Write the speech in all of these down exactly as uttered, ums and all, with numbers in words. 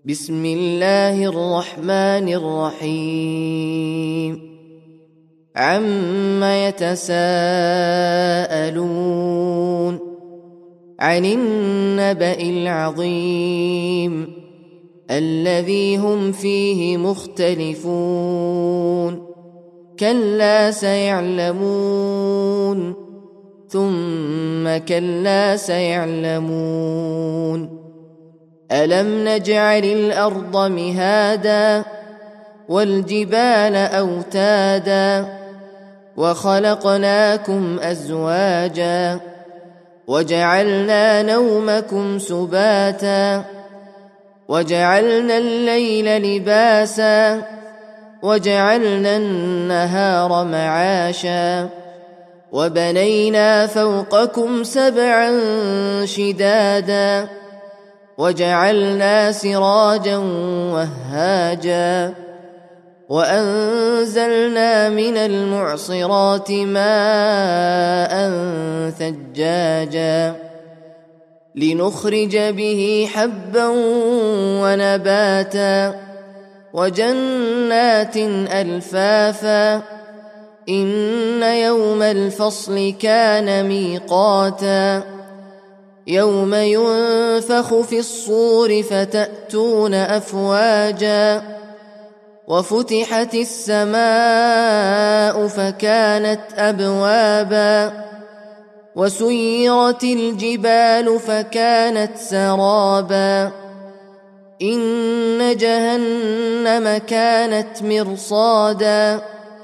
بسم الله الرحمن الرحيم عم يتساءلون عن النبأ العظيم الذي هم فيه مختلفون كلا سيعلمون ثم كلا سيعلمون ألم نجعل الأرض مهادا والجبال أوتادا وخلقناكم أزواجا وجعلنا نومكم سباتا وجعلنا الليل لباسا وجعلنا النهار معاشا وبنينا فوقكم سبعا شدادا وجعلنا سراجا وهاجا وأنزلنا من المعصرات ماء ثجاجا لنخرج به حبا ونباتا وجنات ألفافا إن يوم الفصل كان ميقاتا يوم ينفخ في الصور فتأتون أفواجا وفتحت السماء فكانت أبوابا وسيرت الجبال فكانت سرابا إن جهنم كانت مرصادا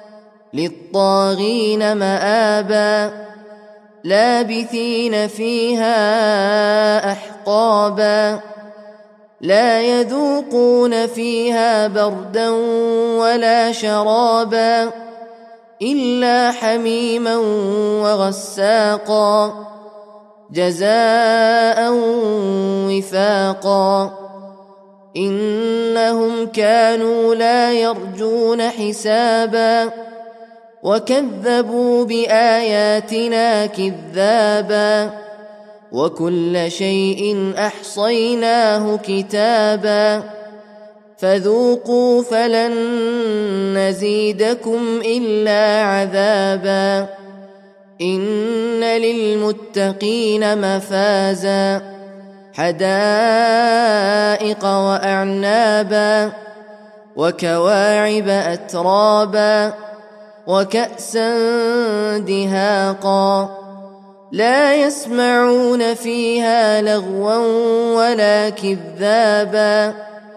للطاغين مآبا لابثين فيها أحقابا لا يذوقون فيها بردا ولا شرابا إلا حميما وغساقا جزاء وفاقا إنهم كانوا لا يرجون حسابا وكذبوا بآياتنا كذابا وكل شيء أحصيناه كتابا فذوقوا فلن نزيدكم إلا عذابا إن للمتقين مفازا حدائق وأعنابا وكواعب أترابا وكأسا دهاقا لا يسمعون فيها لغوا ولا كذابا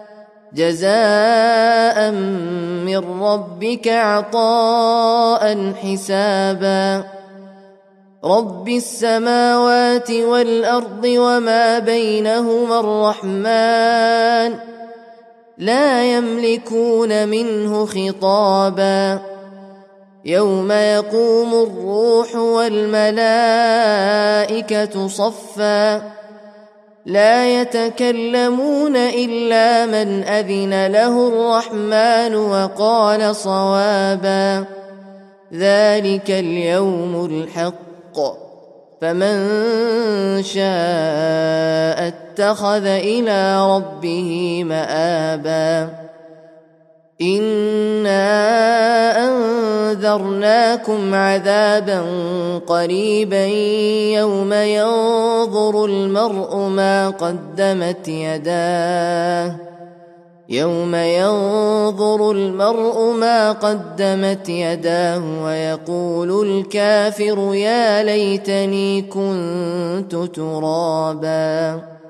جزاء من ربك عطاء حسابا رب السماوات والأرض وما بينهما الرحمن لا يملكون منه خطابا يوم يقوم الروح والملائكة صفا لا يتكلمون إلا من أذن له الرحمن وقال صوابا ذلك اليوم الحق فمن شاء اتخذ إلى ربه مآبا إنا أنذرناكم عذابا قريبا يوم ينظر المرء ما قدمت يداه يوم ينظر المرء ما قدمت يداه ويقول الكافر يا ليتني كنت ترابا.